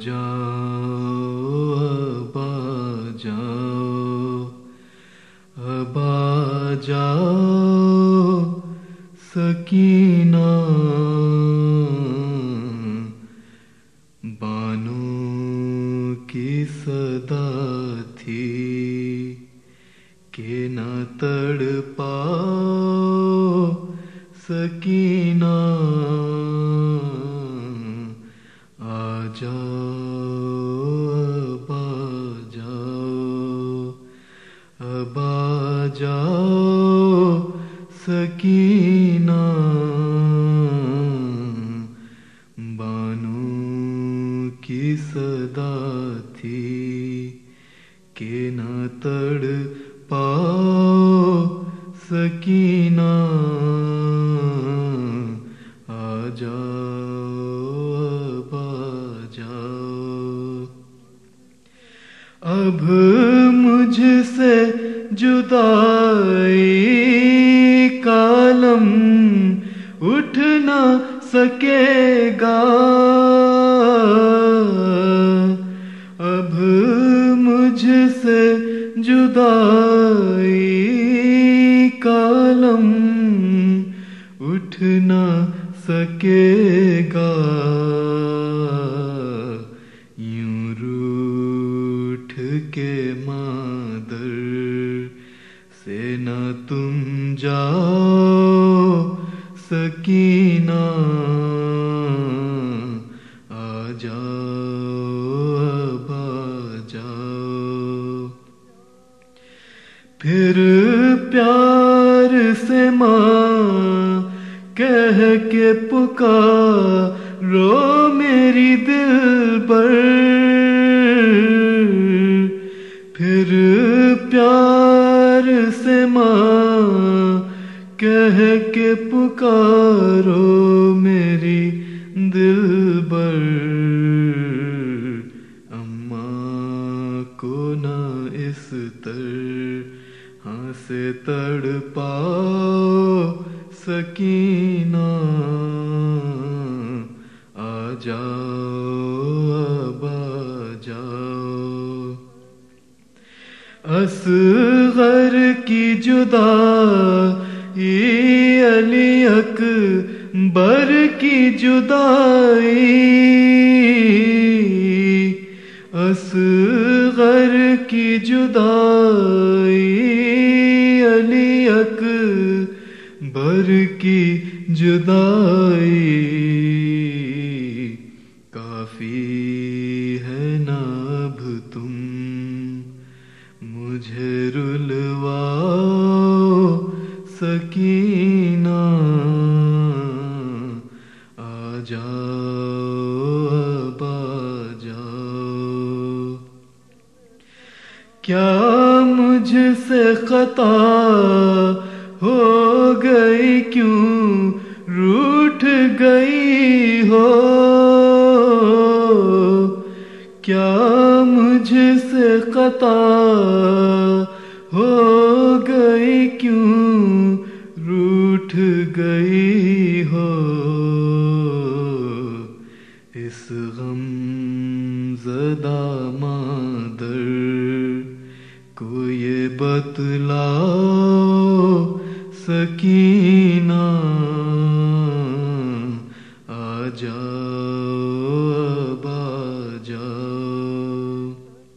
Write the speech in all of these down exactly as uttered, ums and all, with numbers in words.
جاؤ اب آ جاؤ، اب آ جاؤ سکینہ، بانوں کی صدا تھی کہ نہ تڑ پاؤ سکینہ، آ جاؤ اب آ جاؤ، اب آ جاؤ سکینہ، بانوں کی صدا تھی کہ نہ تڑ پاؤ سکینہ، آ جاؤ اب آ جاؤ، اب مجھ سے جدائی کا عالم اٹھ نہ سکے گا، اب مجھ سے جدائی کا عالم اٹھ نہ سکے گا، یوں روٹھ کے مادر سے نہ تم جاؤ سکینہ، آ جاؤ اب آ جاؤ، پھر پیار سے ماں کہہ کے پکارو میری دلبر، پھر پیار سے ماں کہہ کے پکارو میری دلبر، اماں کو نہ اس طرح سے تڑ پاؤ سکینہ، آ جاؤ اب آ جاؤ، اصغر کی جدائی علی اکبر کی جدائی، اصغر کی جدائی علی اکبر کی جدائی، کافی ہے نا اب تم مجھے رلواؤ سکینہ، آ جاؤ اب آ جاؤ، کیا مجھ سے خطا ہو گئی، کیوں روٹھ گئی ہو، کیا مجھ سے خطا ہو گئی، کیوں روٹھ گئی ہو، اس غم زدہ مادر کو یہ بتلاؤ سکینہ، آ جاؤ اب آ جاؤ،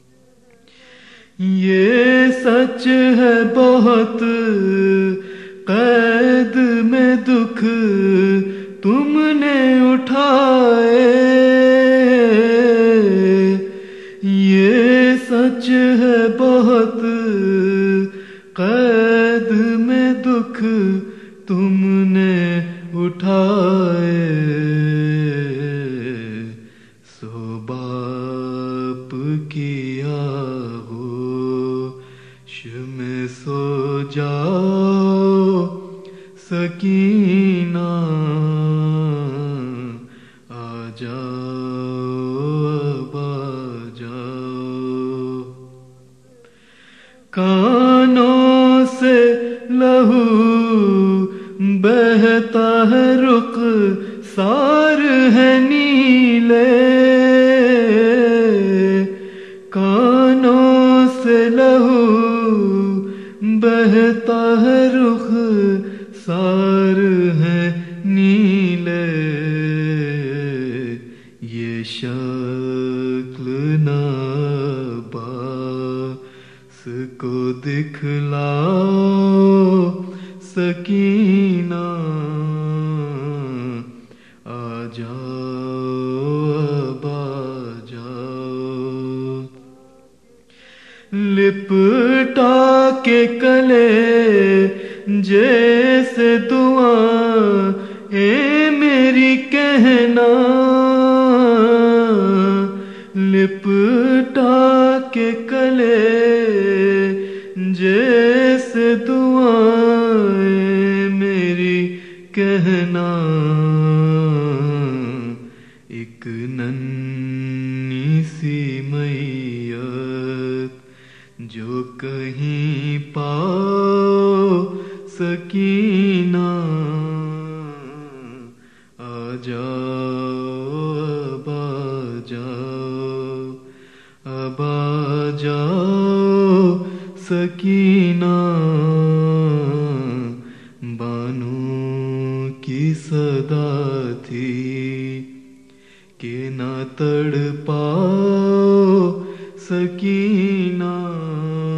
یہ سچ ہے بہت قید میں دکھ تم نے اٹھائے، یہ سچ ہے بہت قید میں دکھ تم نے اٹھائے، سو باپ کی آغوش میں سو جاؤ سکینہ، آ جاؤ اب آ جاؤ، کانوں سے لہو بہتا ہے، رخ سار ہے نیلے، یہ شکل نباس کو دکھلاؤ سکینہ، آ جاؤ اب آ جاؤ، لپٹا کے کلے جیسے دعا اے میری کہنا، لپٹا کے کلے جیسے دعا اے میری کہنا، ایک ننھی سی میت جو کہیں پاؤ سکینہ، آ جاؤ اب آ جاؤ، اب آ جاؤ سکینہ، بانو کی صدا تھی کہ نہ تڑ پاؤ سکینہ،